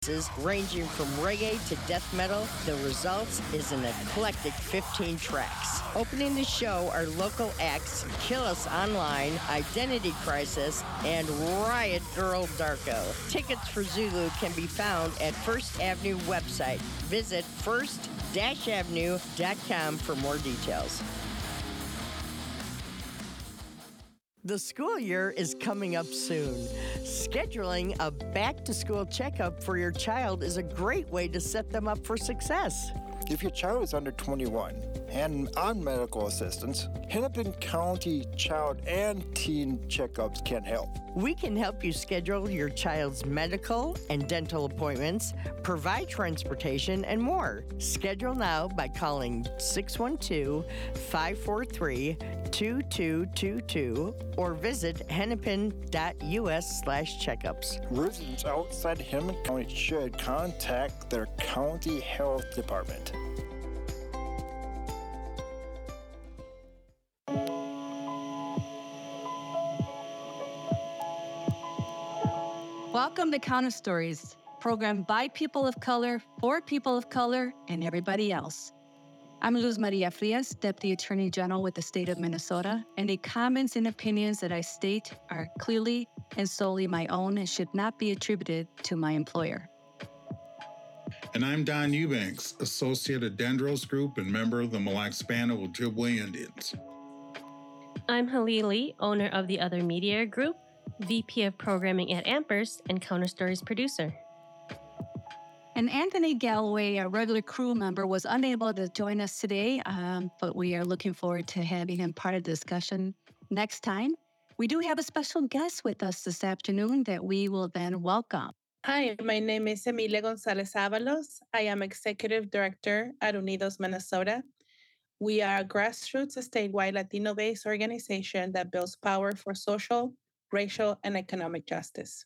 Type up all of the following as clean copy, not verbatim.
ranging from reggae to death metal. The results is an eclectic 15 tracks. Opening the show are local acts Kill Us Online, Identity Crisis, and Riot Girl Darko. Tickets for Zulu can be found at First Avenue website. Visit first-avenue.com for more details. The school year is coming up soon. Scheduling a back-to-school checkup for your child is a great way to set them up for success. If your child is under 21 and on medical assistance, Hennepin County Child and Teen Checkups can help. We can help you schedule your child's medical and dental appointments, provide transportation, and more. Schedule now by calling 612-543-2222 or visit hennepin.us/checkups. Residents outside Hennepin County should contact their county health department. Welcome to Counter Stories, programmed by people of color, for people of color, and everybody else. I'm Luz Maria Frias, Deputy Attorney General with the state of Minnesota, and the comments and opinions that I state are clearly and solely my own and should not be attributed to my employer. And I'm Don Eubanks, Associate at Dendros Group and member of the Mille Lacs Band of Ojibwe Indians. I'm Halil Lee, owner of the Other Media Group, VP of Programming at Ampers, and Counter Stories producer. And Anthony Galloway, a regular crew member, was unable to join us today, but we are looking forward to having him part of the discussion next time. We do have a special guest with us this afternoon that we will then welcome. Hi, my name is Emilia Gonzalez Avalos. I am Executive Director at Unidos Minnesota. We are a grassroots statewide Latino-based organization that builds power for social, racial, and economic justice.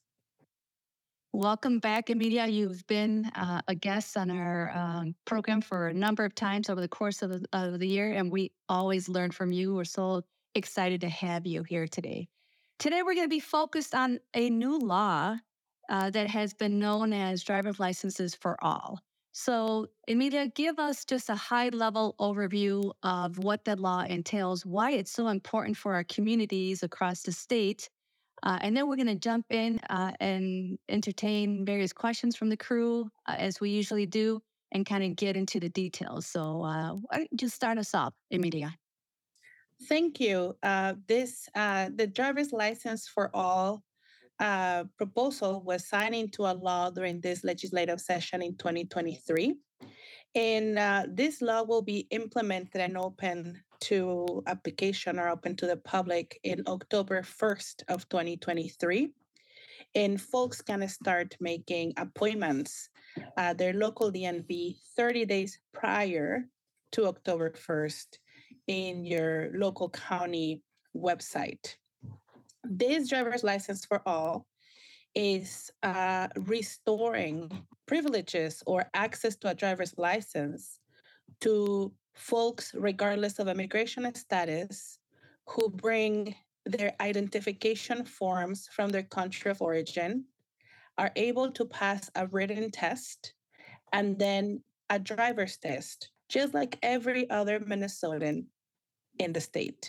Welcome back, Emilia. You've been a guest on our program for a number of times over the course of the year, and we always learn from you. We're so excited to have you here today. Today, we're going to be focused on a new law that has been known as driver's licenses for all. So, Emilia, give us just a high-level overview of what that law entails, why it's so important for our communities across the state, and then we're going to jump in and entertain various questions from the crew, as we usually do, and kind of get into the details. So just start us off, Emilia. Thank you. The driver's license for all proposal was signed into a law during this legislative session in 2023. And this law will be implemented and open to application or open to the public in October 1st of 2023. And folks can start making appointments at their local DMV 30 days prior to October 1st in your local county website. This driver's license for all is restoring privileges or access to a driver's license to folks, regardless of immigration status, who bring their identification forms from their country of origin, are able to pass a written test, and then a driver's test, just like every other Minnesotan in the state.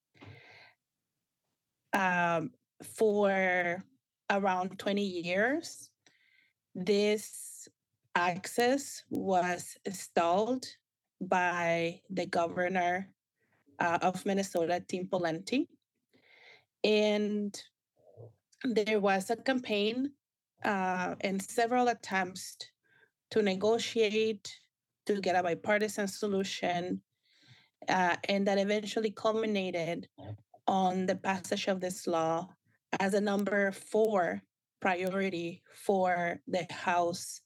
For around 20 years, this access was stalled by the governor of Minnesota, Tim Pawlenty. And there was a campaign and several attempts to negotiate, to get a bipartisan solution, and that eventually culminated on the passage of this law as a number 4 priority for the House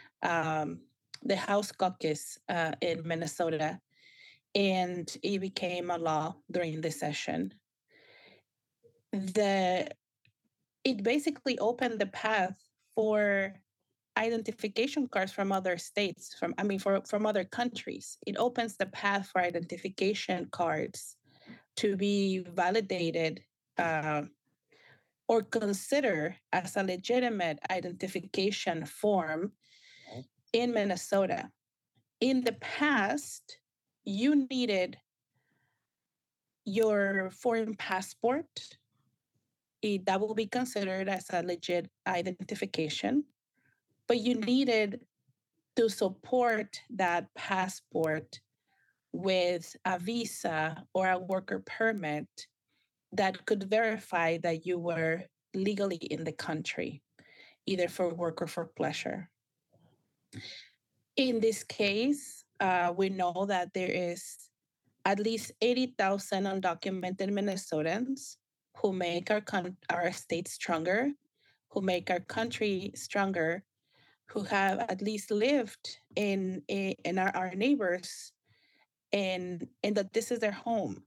caucus in Minnesota, and it became a law during this session. It basically opened the path for identification cards from other states, from other countries. It opens the path for identification cards to be validated or considered as a legitimate identification form in Minnesota. In the past, you needed your foreign passport. That will be considered as a legit identification, but you needed to support that passport with a visa or a worker permit that could verify that you were legally in the country, either for work or for pleasure. In this case, we know that there is at least 80,000 undocumented Minnesotans who make our state stronger, who make our country stronger, who have at least lived in our neighbors, and that this is their home.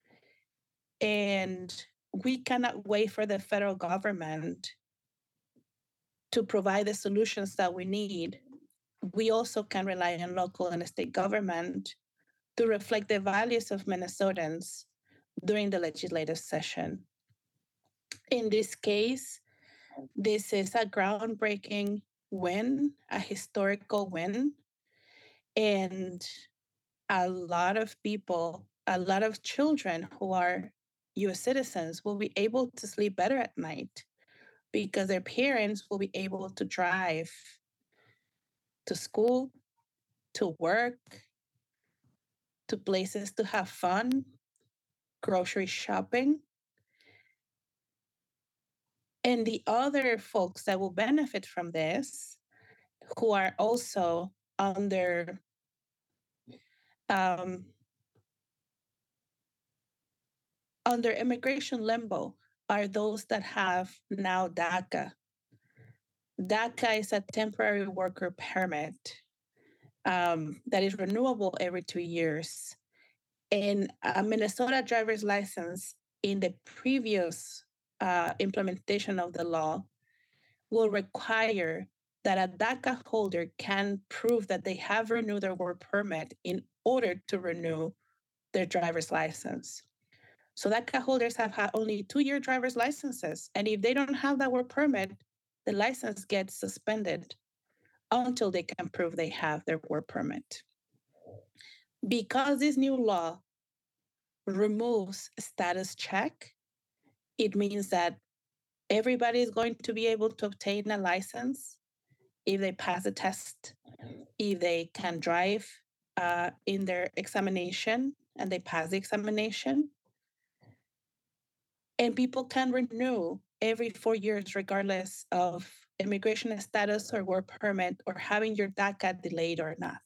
And we cannot wait for the federal government to provide the solutions that we need. We also can rely on local and state government to reflect the values of Minnesotans during the legislative session. In this case, this is a groundbreaking win, a historical win, and a lot of people, a lot of children who are US citizens will be able to sleep better at night because their parents will be able to drive to school, to work, to places to have fun, grocery shopping. And the other folks that will benefit from this, who are also under immigration limbo, are those that have now DACA. DACA is a temporary worker permit that is renewable every 2 years. And a Minnesota driver's license in the previous implementation of the law will require that a DACA holder can prove that they have renewed their work permit in order to renew their driver's license. So DACA holders have had only 2-year driver's licenses. And if they don't have that work permit, the license gets suspended until they can prove they have their work permit. Because this new law removes status check, it means that everybody is going to be able to obtain a license if they pass the test, if they can drive in their examination and they pass the examination. And people can renew every 4 years, regardless of immigration status or work permit or having your DACA delayed or not.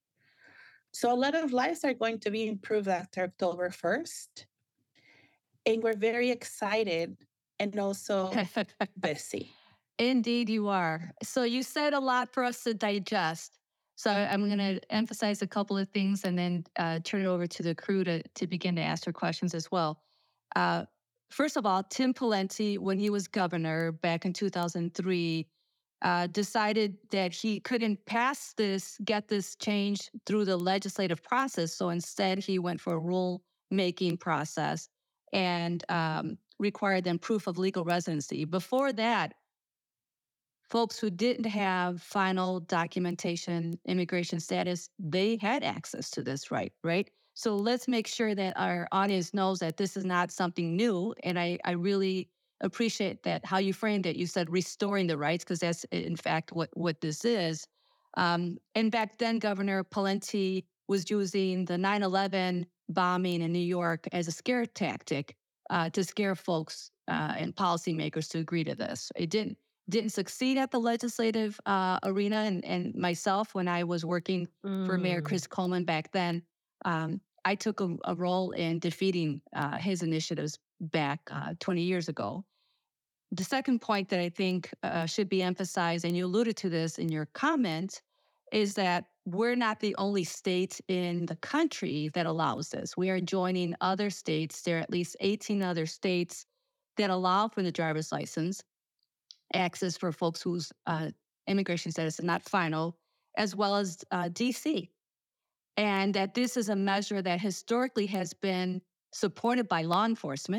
So a lot of lives are going to be improved after October 1st. And we're very excited and also busy. Indeed, you are. So you said a lot for us to digest. So I'm going to emphasize a couple of things and then turn it over to the crew to begin to ask their questions as well. First of all, Tim Pawlenty, when he was governor back in 2003, decided that he couldn't get this change through the legislative process. So instead, he went for a rule-making process and required them proof of legal residency. Before that, folks who didn't have final documentation, immigration status, they had access to this right? So let's make sure that our audience knows that this is not something new. And I really appreciate that how you framed it. You said restoring the rights, because that's in fact what this is. And back then, Governor Pawlenty was using the 9/11 bombing in New York as a scare tactic to scare folks and policymakers to agree to this. It didn't succeed at the legislative arena. And myself, when I was working for Mayor Chris Coleman back then, I took a role in defeating his initiatives back 20 years ago. The second point that I think should be emphasized, and you alluded to this in your comment, is that we're not the only state in the country that allows this. We are joining other states. There are at least 18 other states that allow for the driver's license access for folks whose immigration status is not final, as well as DC. And that this is a measure that historically has been supported by law enforcement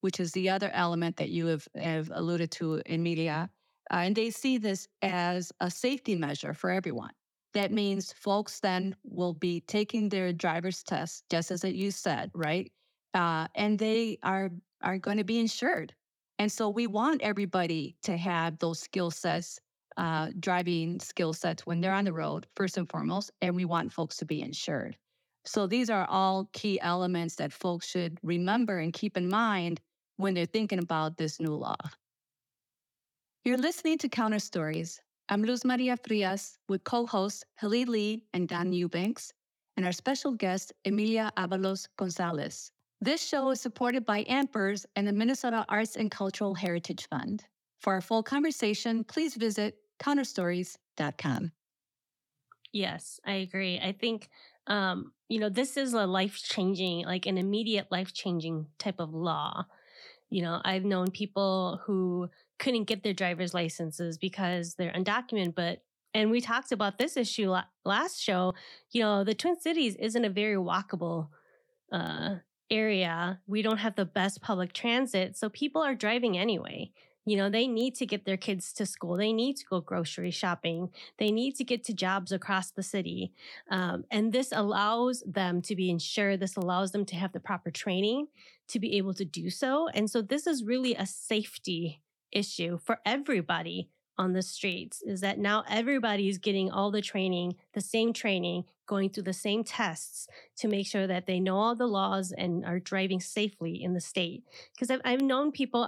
which is the other element that you have alluded to, Emilia. And they see this as a safety measure for everyone. That means folks then will be taking their driver's test, just as you said, right? And they are going to be insured. And so we want everybody to have those skill sets, driving skill sets when they're on the road, first and foremost, and we want folks to be insured. So these are all key elements that folks should remember and keep in mind when they're thinking about this new law. You're listening to Counter Stories. I'm Luz Maria Frias with co-hosts Halil Lee and Don Eubanks, and our special guest, Emilia Avalos Gonzalez. This show is supported by AMPERS and the Minnesota Arts and Cultural Heritage Fund. For our full conversation, please visit counterstories.com. Yes, I agree. I think, this is a life-changing, like an immediate life-changing type of law. I've known people who couldn't get their driver's licenses because they're undocumented, and we talked about this issue last show, the Twin Cities isn't a very walkable area. We don't have the best public transit, so people are driving anyway. They need to get their kids to school. They need to go grocery shopping. They need to get to jobs across the city. And this allows them to be insured. This allows them to have the proper training to be able to do so. And so this is really a safety issue for everybody on the streets, is that now everybody is getting all the training, the same training, going through the same tests to make sure that they know all the laws and are driving safely in the state. Because I've known people,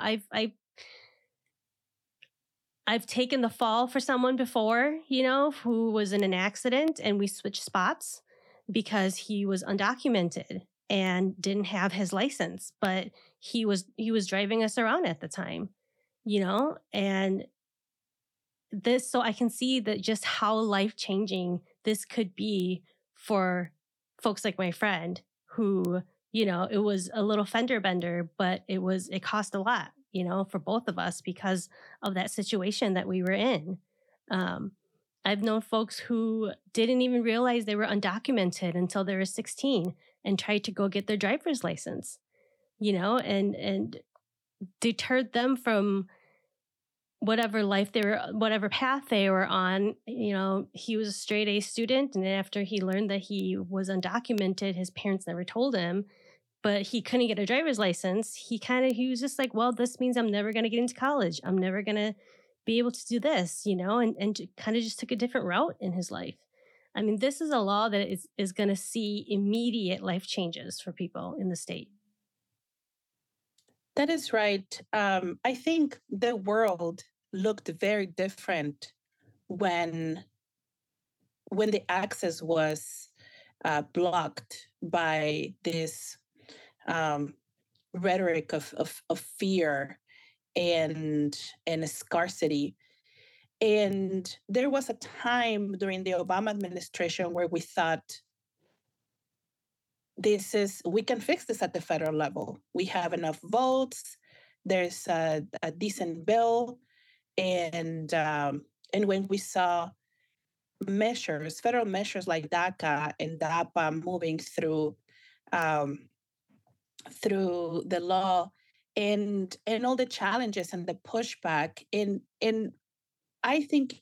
I've taken the fall for someone before, who was in an accident, and we switched spots because he was undocumented and didn't have his license, but he was driving us around at the time, and this, so I can see that just how life-changing this could be for folks like my friend who, it was a little fender bender, but it cost a lot, for both of us because of that situation that we were in. I've known folks who didn't even realize they were undocumented until they were 16 and tried to go get their driver's license, and deterred them from whatever path they were on. He was a straight A student, and after he learned that he was undocumented, his parents never told him, but he couldn't get a driver's license. He was just like, well, this means I'm never going to get into college. I'm never going to be able to do this, and kind of just took a different route in his life. I mean, this is a law that is going to see immediate life changes for people in the state. That is right. I think the world looked very different when the access was blocked by this rhetoric of fear and scarcity. And there was a time during the Obama administration where we thought, we can fix this at the federal level. We have enough votes. There's a decent bill. And when we saw federal measures like DACA and DAPA moving through the law and all the challenges and the pushback, and I think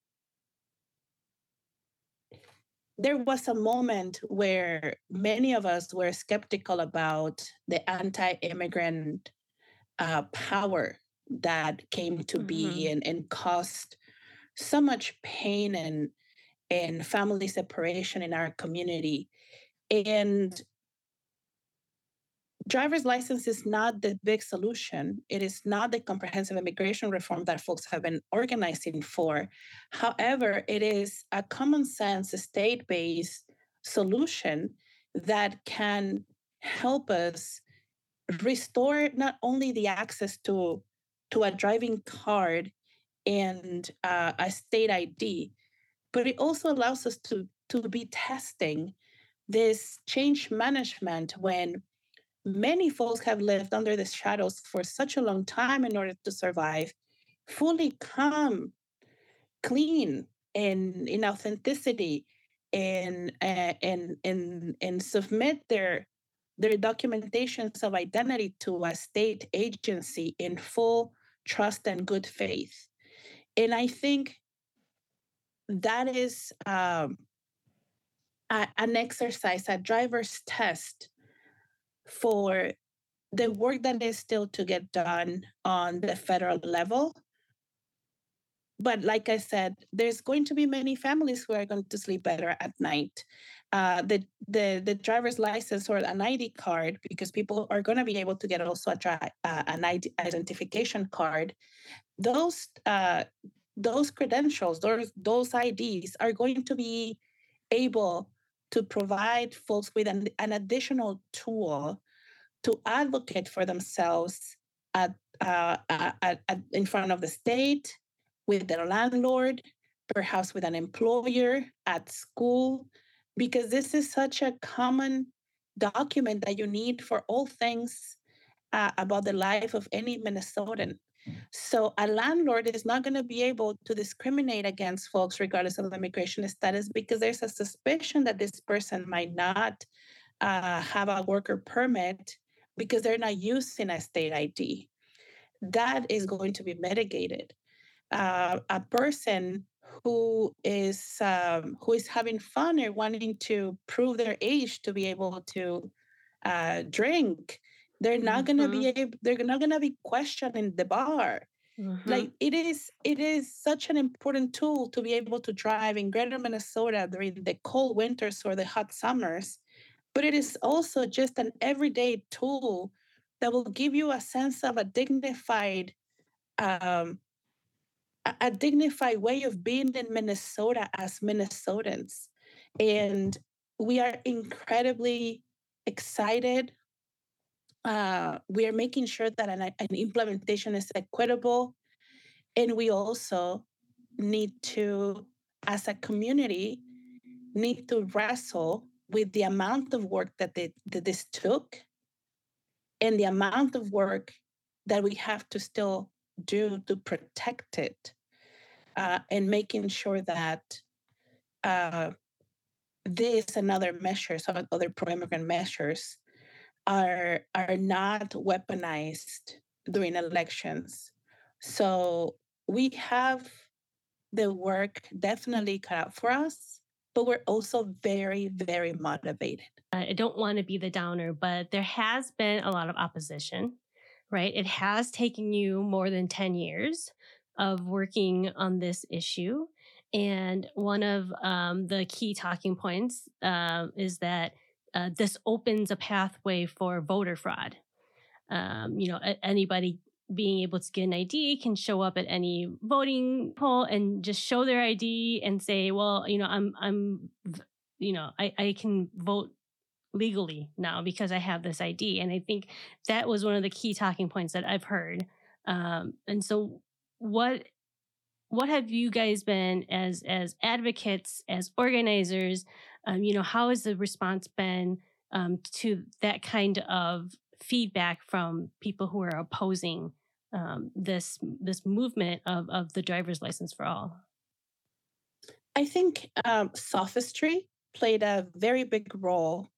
there was a moment where many of us were skeptical about the anti-immigrant power that came to be and caused so much pain and family separation in our community. And driver's license is not the big solution. It is not the comprehensive immigration reform that folks have been organizing for. However, it is a common sense, state-based solution that can help us restore not only the access to a driving card and a state ID, but it also allows us to be testing this change management when many folks have lived under the shadows for such a long time in order to survive, fully calm, clean, and in authenticity, and submit their their documentations of identity to a state agency in full trust and good faith. And I think that is an exercise, a driver's test for the work that is still to get done on the federal level. But like I said, there's going to be many families who are going to sleep better at night. The driver's license or an ID card, because people are going to be able to get also an identification card. Those credentials, those IDs are going to be able to provide folks with an additional tool to advocate for themselves in front of the state, with their landlord, perhaps with an employer, at school, because this is such a common document that you need for all things about the life of any Minnesotan. So a landlord is not going to be able to discriminate against folks regardless of immigration status, because there's a suspicion that this person might not have a worker permit because they're not using a state ID. That is going to be mitigated. A person who is having fun or wanting to prove their age to be able to drink, they're not going to be they're not going to be questioned in the bar. Like it is such an important tool to be able to drive in Greater Minnesota during the cold winters or the hot summers. But it is also just an everyday tool that will give you a sense of a dignified way of being in Minnesota as Minnesotans. And we are incredibly excited. We are making sure that an implementation is equitable. And we also need to, as a community, need to wrestle with the amount of work that this took and the amount of work that we have to still do to protect it, and making sure that this and other measures, other pro-immigrant measures, are not weaponized during elections. So we have the work definitely cut out for us, but we're also very, very motivated. I don't want to be the downer, but there has been a lot of opposition, right? It has taken you more than 10 years of working on this issue. And one of the key talking points is that this opens a pathway for voter fraud. Anybody being able to get an ID can show up at any voting poll and just show their ID and say, well, I can vote legally now because I have this ID. And I think that was one of the key talking points that I've heard. And so what have you guys been as advocates, as organizers? How has the response been to that kind of feedback from people who are opposing this movement of the driver's license for all? I think sophistry played a very big role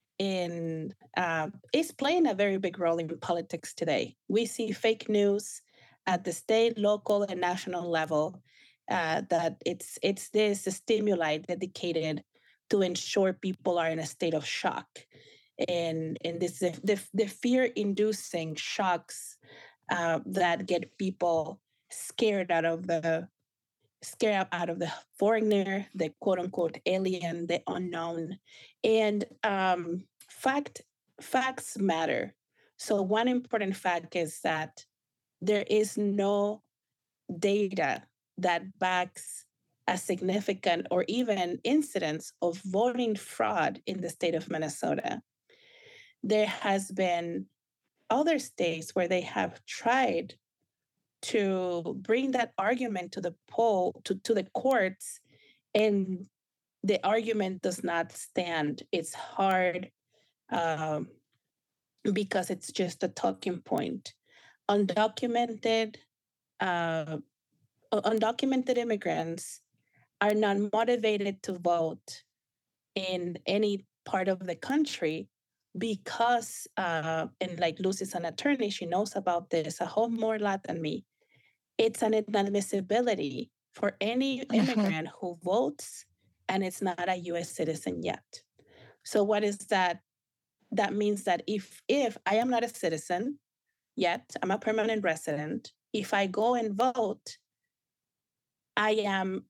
is playing a very big role in politics today. We see fake news at the state, local, and national level, that it's this stimuli dedicated to ensure people are in a state of shock. And this the fear-inducing shocks that get people scared out of the foreigner, the quote-unquote alien, the unknown. And facts matter. So one important fact is that there is no data that backs a significant or even incidents of voting fraud in the state of Minnesota. There has been other states where they have tried to bring that argument to the the courts, and the argument does not stand. It's hard because it's just a talking point. Undocumented immigrants are not motivated to vote in any part of the country because, and like Lucy's an attorney, she knows about this a whole more lot than me. It's an inadmissibility for any immigrant who votes and it's not a US citizen yet. So what is that? That means that if I am not a citizen yet, I'm a permanent resident. If I go and vote, I am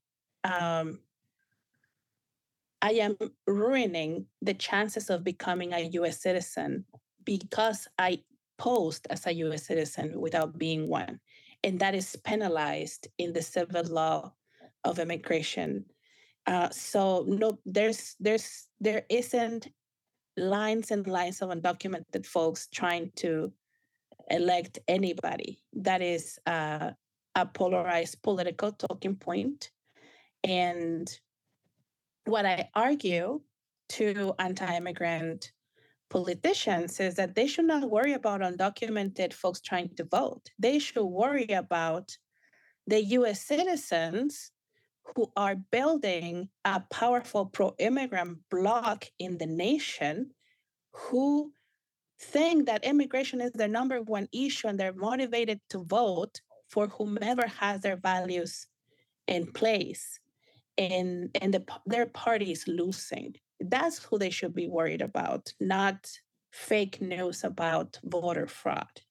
ruining the chances of becoming a US citizen because I posed as a US citizen without being one. And that is penalized in the civil law of immigration. So no, there isn't lines and lines of undocumented folks trying to elect anybody. That is a polarized political talking point. And what I argue to anti-immigrant politicians is that they should not worry about undocumented folks trying to vote. They should worry about the US citizens who are building a powerful pro-immigrant bloc in the nation, who think that immigration is their number one issue and they're motivated to vote for whomever has their values in place. And their party is losing. That's who they should be worried about, not fake news about voter fraud.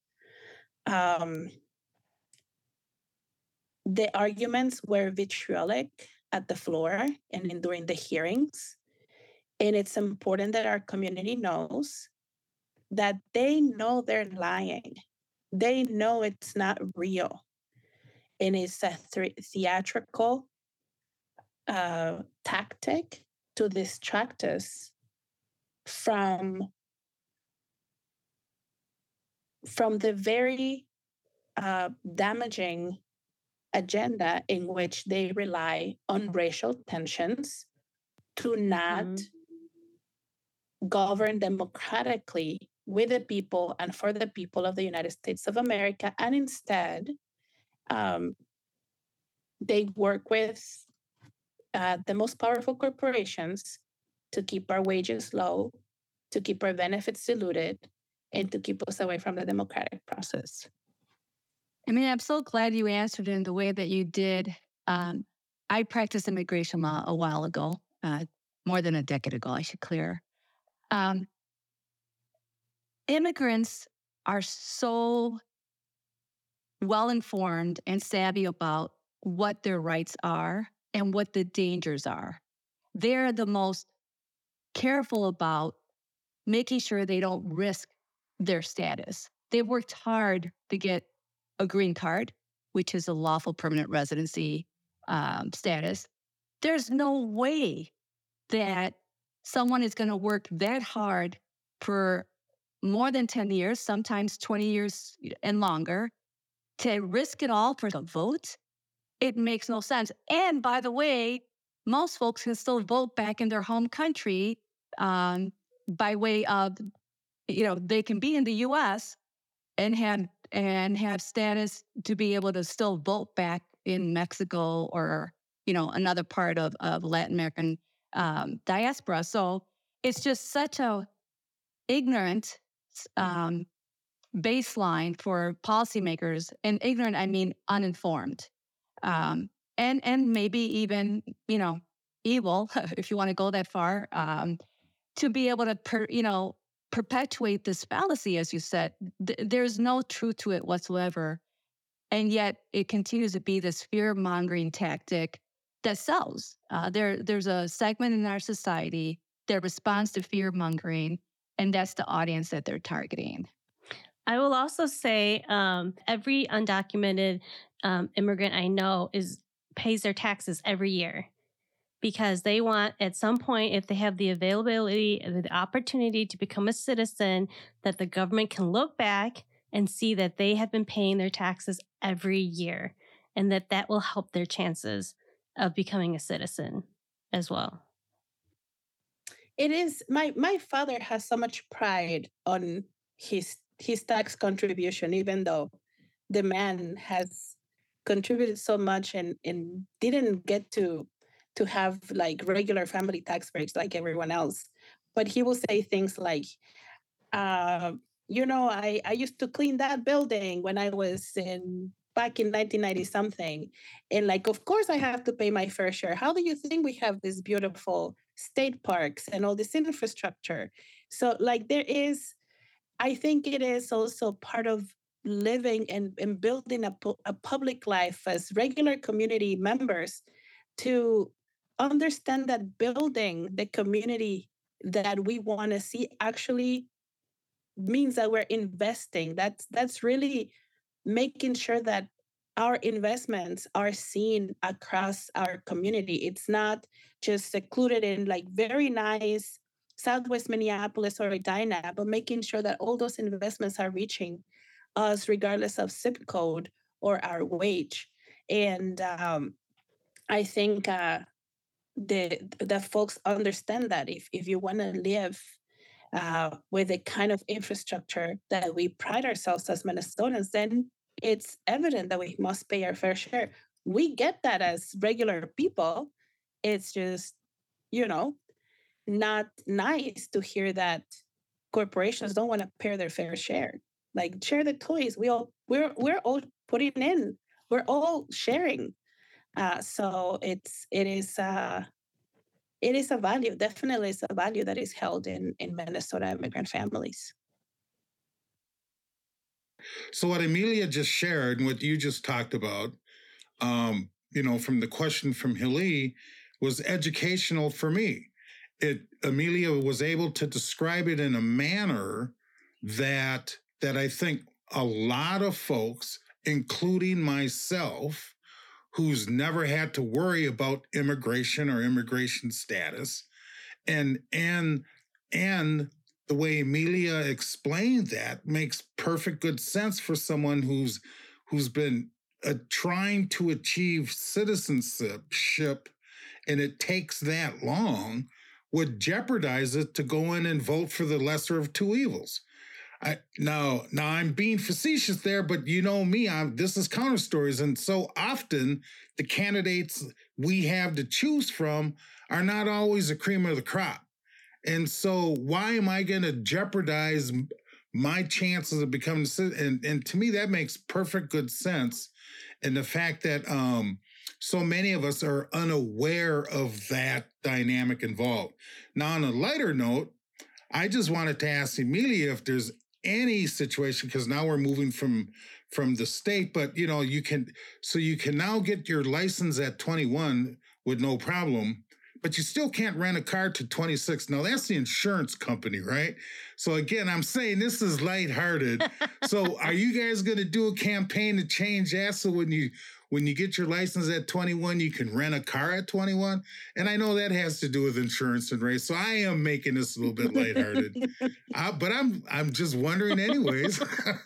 The arguments were vitriolic at the floor and during the hearings. And it's important that our community knows that they know they're lying. They know it's not real. And it's a theatrical tactic to distract us from the very damaging agenda in which they rely on racial tensions to not govern democratically with the people and for the people of the United States of America. And instead, they work with the most powerful corporations to keep our wages low, to keep our benefits diluted, and to keep us away from the democratic process. I mean, I'm so glad you answered in the way that you did. I practiced immigration law a while ago, more than a decade ago, I should clear. Immigrants are so well-informed and savvy about what their rights are and what the dangers are. They're the most careful about making sure they don't risk their status. They've worked hard to get a green card, which is a lawful permanent residency status. There's no way that someone is going to work that hard for more than 10 years, sometimes 20 years and longer, to risk it all for the vote. It makes no sense. And by the way, most folks can still vote back in their home country by way of, they can be in the U.S. and have status to be able to still vote back in Mexico or, another part of Latin American diaspora. So it's just such a ignorant baseline for policymakers, and ignorant, I mean uninformed, and maybe even, evil, if you want to go that far, to be able to, perpetuate this fallacy, as you said. There's no truth to it whatsoever. And yet it continues to be this fear-mongering tactic that sells. There's a segment in our society that responds to fear-mongering, and that's the audience that they're targeting. I will also say every undocumented immigrant I know pays their taxes every year, because they want, at some point, if they have the availability and the opportunity to become a citizen, that the government can look back and see that they have been paying their taxes every year, and that will help their chances of becoming a citizen as well. It is, my father has so much pride on his tax contribution, even though the man has contributed so much and didn't get to have like regular family tax breaks like everyone else. But he will say things like, Uh, I used to clean that building when I was back in 1990 something. And like, of course, I have to pay my fair share. How do you think we have these beautiful state parks and all this infrastructure? So, like, I think it is also part of living and building a public life as regular community members to understand that building the community that we want to see actually means that we're investing. That's really making sure that our investments are seen across our community. It's not just secluded in like very nice Southwest Minneapolis or Edina, but making sure that all those investments are reaching us regardless of zip code or our wage. And I think the folks understand that if you want to live with the kind of infrastructure that we pride ourselves as Minnesotans, then it's evident that we must pay our fair share. We get that as regular people. It's just, not nice to hear that corporations don't want to pay their fair share. Like share the toys. We're all putting in. We're all sharing. So it is a value, definitely is a value that is held in Minnesota immigrant families. So what Emilia just shared and what you just talked about, from the question from Hili was educational for me. Emilia was able to describe it in a manner that I think a lot of folks, including myself, who's never had to worry about immigration or immigration status, and the way Emilia explained that makes perfect good sense for someone who's been trying to achieve citizenship, and it takes that long, would jeopardize it to go in and vote for the lesser of two evils. Now I'm being facetious there, but you know me, this is Counter Stories, and so often the candidates we have to choose from are not always the cream of the crop. And so why am I going to jeopardize my chances of becoming a citizen? And to me, that makes perfect good sense. And the fact that so many of us are unaware of that dynamic involved. Now, on a lighter note, I just wanted to ask Emilia if there's any situation, because now we're moving from the state, but you can now get your license at 21 with no problem, but you still can't rent a car to 26. Now that's the insurance company, right? So again, I'm saying this is lighthearted. So are you guys going to do a campaign to change that? So when you get your license at 21, you can rent a car at 21. And I know that has to do with insurance and race. So I am making this a little bit lighthearted, but I'm just wondering anyways.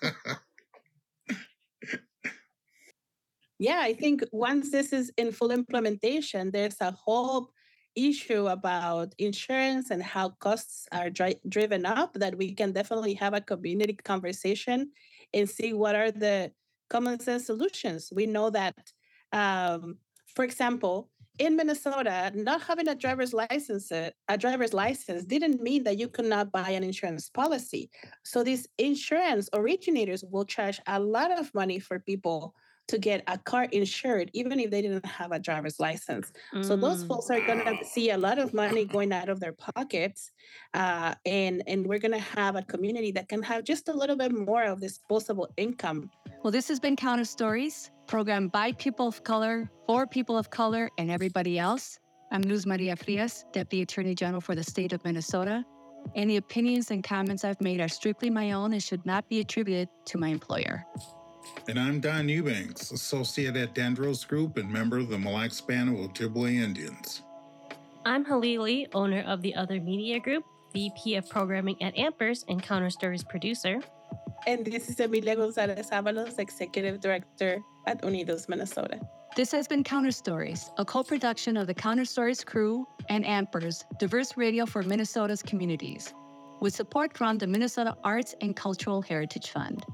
Yeah, I think once this is in full implementation, there's a whole issue about insurance and how costs are driven up that we can definitely have a community conversation and see what are the common sense solutions. We know that, for example, in Minnesota, not having a driver's license didn't mean that you could not buy an insurance policy. So these insurance originators will charge a lot of money for people to get a car insured, even if they didn't have a driver's license. So those folks are going to see a lot of money going out of their pockets. And we're going to have a community that can have just a little bit more of disposable income. Well, this has been Counter Stories, programmed by people of color, for people of color, and everybody else. I'm Luz Maria Frias, Deputy Attorney General for the state of Minnesota. Any opinions and comments I've made are strictly my own and should not be attributed to my employer. And I'm Don Eubanks, associate at Dendros Group and member of the Mille Lacs Band of Ojibwe Indians. I'm Halili, owner of the Other Media Group, VP of Programming at Ampers and Counter Stories producer. And this is Emilia Gonzalez-Avalos, Executive Director at Unidos, Minnesota. This has been Counter Stories, a co-production of the Counter Stories crew and Ampers, diverse radio for Minnesota's communities, with support from the Minnesota Arts and Cultural Heritage Fund.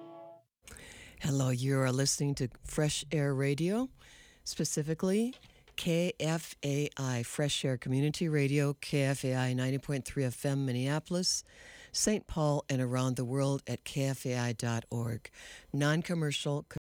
Hello, you are listening to Fresh Air Radio, specifically KFAI, Fresh Air Community Radio, KFAI 90.3 FM, Minneapolis, St. Paul, and around the world at kfai.org. Non-commercial